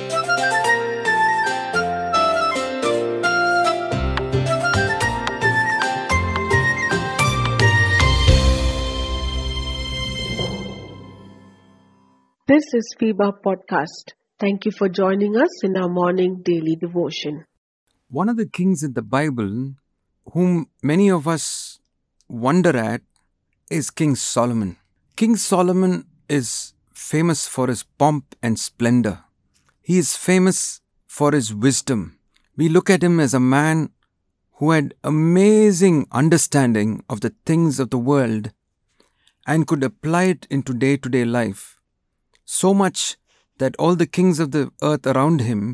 This is FIBA Podcast. Thank you for joining us in our morning daily devotion. One of the kings in the Bible, whom many of us wonder at, is King Solomon. King Solomon is famous for his pomp and splendor. He is famous for his wisdom. We look at him as a man who had amazing understanding of the things of the world and could apply it into day-to-day life. So much that all the kings of the earth around him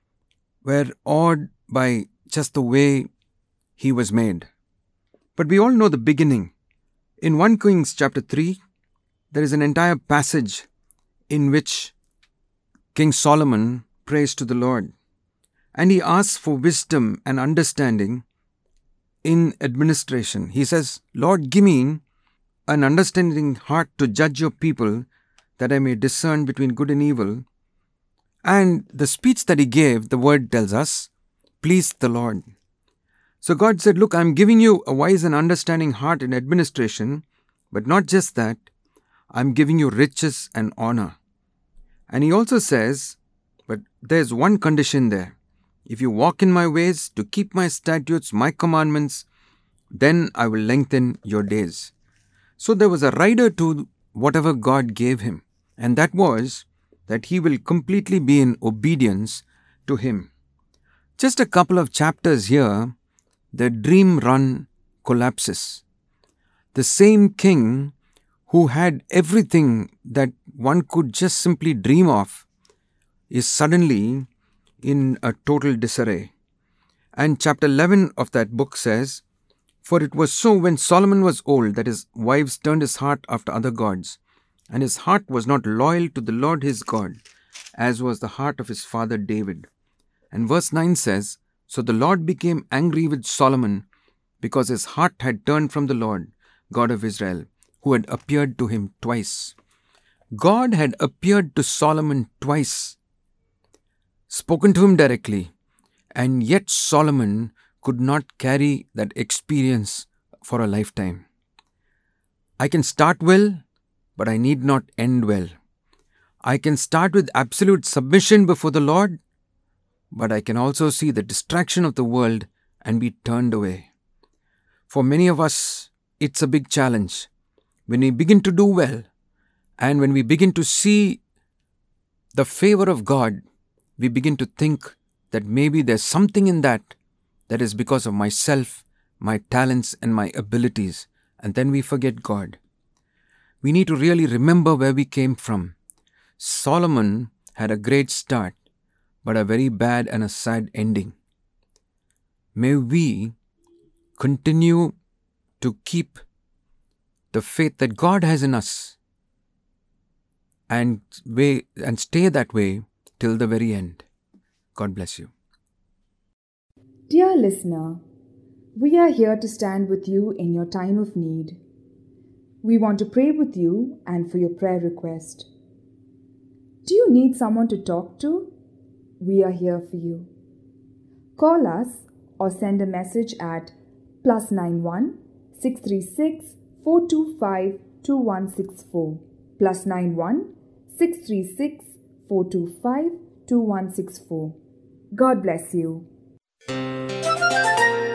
were awed by just the way he was made. But we all know the beginning. In 1 Kings chapter 3, there is an entire passage in which King Solomon prays to the Lord. And he asks for wisdom and understanding in administration. He says, Lord, give me an understanding heart to judge your people, that I may discern between good and evil. And the speech that he gave, the word tells us, pleased the Lord. So God said, look, I'm giving you a wise and understanding heart in administration, but not just that, I'm giving you riches and honor. And he also says, but there's one condition there. If you walk in my ways to keep my statutes, my commandments, then I will lengthen your days. So there was a rider to whatever God gave him. And that was that he will completely be in obedience to him. Just a couple of chapters here, the dream run collapses. The same king who had everything that one could just simply dream of is suddenly in a total disarray. And chapter 11 of that book says, for it was so when Solomon was old that his wives turned his heart after other gods, and his heart was not loyal to the Lord his God, as was the heart of his father David. And verse 9 says, so the Lord became angry with Solomon, because his heart had turned from the Lord, God of Israel, who had appeared to him twice. God had appeared to Solomon twice, spoken to him directly, and yet Solomon could not carry that experience for a lifetime. I can start well, but I need not end well. I can start with absolute submission before the Lord, but I can also see the distraction of the world and be turned away. For many of us, it's a big challenge. When we begin to do well, and when we begin to see the favor of God, we begin to think that maybe there's something in that is because of myself, my talents, and my abilities, and then we forget God. We need to really remember where we came from. Solomon had a great start, but a very bad and a sad ending. May we continue to keep the faith that God has in us and stay that way till the very end. God bless you. Dear listener, we are here to stand with you in your time of need. We want to pray with you and for your prayer request. Do you need someone to talk to? We are here for you. Call us or send a message at +91 636 425 2164 +91 636 425 2164. God bless you.